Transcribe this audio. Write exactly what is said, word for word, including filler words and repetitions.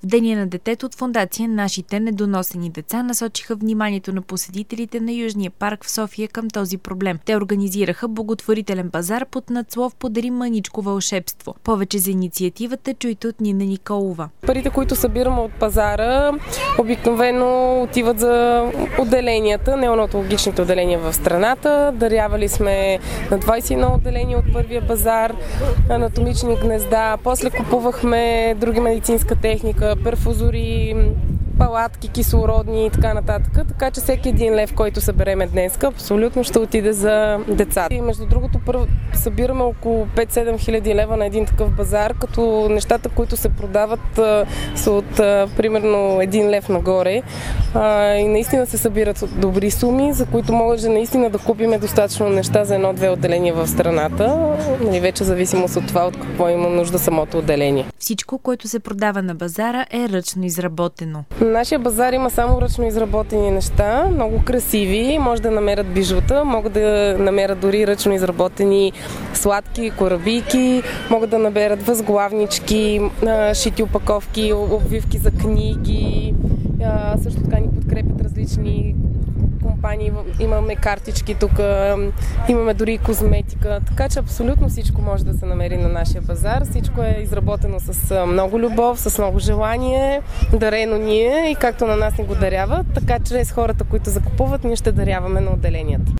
В Деня на детето от фондация "Нашите недоносени деца" насочиха вниманието на посетителите на Южния парк в София към този проблем. Те организираха благотворителен базар под надслов "Подари мъничко вълшебство". Повече за инициативата чуйте от Нина Николова. Парите, които събираме от пазара, обикновено отиват за отделенията, неонатологичните отделения в страната. Дарявали сме на двайсет и едно отделения от първия базар, анатомични гнезда, после купувахме други медицинска техника, перфузори, палатки, кислородни и така нататък. Така че всеки един лев, който събереме днес, абсолютно ще отиде за децата. И между другото, първо събираме около пет-седем хиляди лева на един такъв базар, като нещата, които се продават, са от примерно един лев нагоре. И наистина се събират добри суми, за които може наистина да купиме достатъчно неща за едно-две отделения в страната. Нали, вече зависимост от това, от какво има нужда самото отделение. Всичко, което се продава на базара, е ръчно изработено. На нашия базар има само ръчно изработени неща, много красиви, може да намерят бижута, могат да намерят дори ръчно изработени сладки, корабийки, могат да намерят възглавнички, шити опаковки, обвивки за книги, също така ни подкрепят различни компании, имаме картички тук, имаме дори и козметика, така че абсолютно всичко може да се намери на нашия базар. Всичко е изработено с много любов, с много желание, дарено ние и както на нас ни го даряват, така чрез хората, които закупуват, ние ще даряваме на отделенията.